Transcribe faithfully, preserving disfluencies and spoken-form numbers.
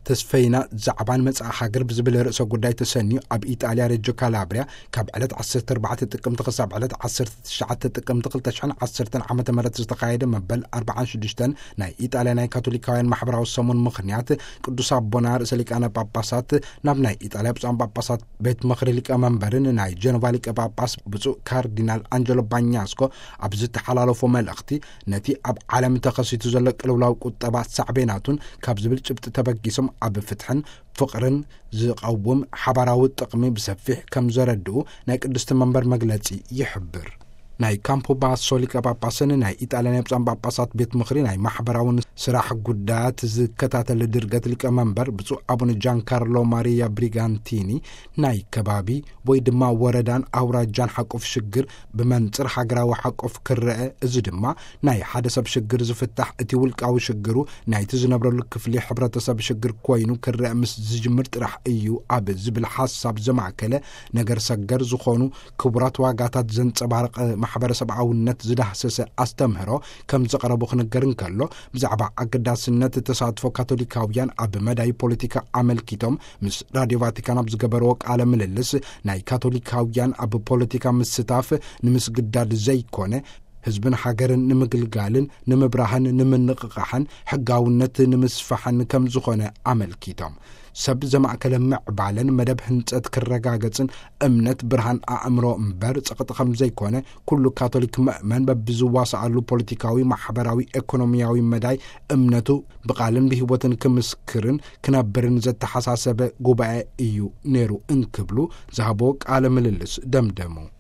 تسفينا زعبان مصا حاجر بزبل رئيس قداي تسنيو اب ايطاليا ريجو كالابريا كاب علت عشرة أربعة تقم تقصب علت عشرة تسعة تقم تقل تشحن عشرة عامة مرات تقايد مبل أربعة شدشتن ناي ايطاليا ناي كاثوليكاوين محبراو السمون مخنيات قدوس ابونا رئيس ليقانا باباسات ناب ناي ايطاليا بصان باباسات بيت مخري ليقا منبرن ناي جنوفا ليقا باباس بصو كاردينال انجلو بانياسكو ابزت حلالفو ملختي نتي اب عالم تخصيتو زلق لولاو قطبات صعبيناتون كاب زبل ጭብጥ ተበጊሶም ኣብ ፍትሕን ፍቅርን ዝቀውም ሓባራዊ ጥቅሚ ብሰፊሕ ከም ዘረድኡ ናይ ቅድስት መንበር መግለጺ ይሕብር ናይ ካምፖ ባሶሊካ ጳጳስን ናይ ኢጣሊያ ጳጳስ ጳጳሳት ቤት ምኽሪ ናይ ማሕበራውን ስራሕ ጉዳያት ዝከታተል ድርገት ሊቀ መንበር ብፁዕ አቡነ ጃን ካርሎ ማሪያ ብሪጋንቲኒ ናይ ከባቢ ወይ ድማ ወረዳን አውራጃን ሓቆፍ ሽግር ብመንጽር ሃገራዊ ሓቆፍ ክርአ እዚ ድማ ናይ ሓደ ሰብ ሽግር ዝፍታሕ እቲ ውልቃዊ ሽግሩ ናይቲ ዝነብረሉ ክፍሊ ሕብረተሰብ ሽግር ኮይኑ ክርአ ምስ ዝጅምር ጥራሕ እዩ ኣብ ዝብል ሓሳብ ዘማከለ ነገር ሰገር ዝኾኑ ክቡራት ዋጋታት ዘንጸባርቕ ማሕበረሰብ አውነት ዝዳህሰሰ አስተምህሮ ከም ዘቀረቡ ክንገርን ከሎ ብዛዕባ አገዳስነት ተሳትፎ ካቶሊካውያን ኣብ መዳይ ፖለቲካ አመልኪቶም ምስ ራዲዮ ቫቲካን ኣብ ዝገበረው ቃለ ምልልስ ናይ ካቶሊካውያን ኣብ ፖለቲካ ምስታፍ ንምስግዳድ ዘይኮነ ህዝብን ሃገርን ንምግልጋልን ንምብራህን ንምንቅቃሕን ሕጋውነት ንምስፋሕን ከም ዝኾነ አመልኪቶም ሰብ ዘማከለ ምዕባለን መደብ ህንጸት ክረጋገጽን እምነት ብርሃን አእምሮ እምበር ጸቅጥ ከም ዘይኮነ ኩሉ ካቶሊክ ምእመን በብዝዋሳሉ ፖለቲካዊ ማሕበራዊ ኢኮኖሚያዊ መዳይ እምነቱ በቃልን በህይወትን ከምስክርን ክነብርን ዘተሐሳሰበ ጉባኤ እዩ ነሩ እንክብሉ ዛቦ ቃለ ምልልስ ደምደሙ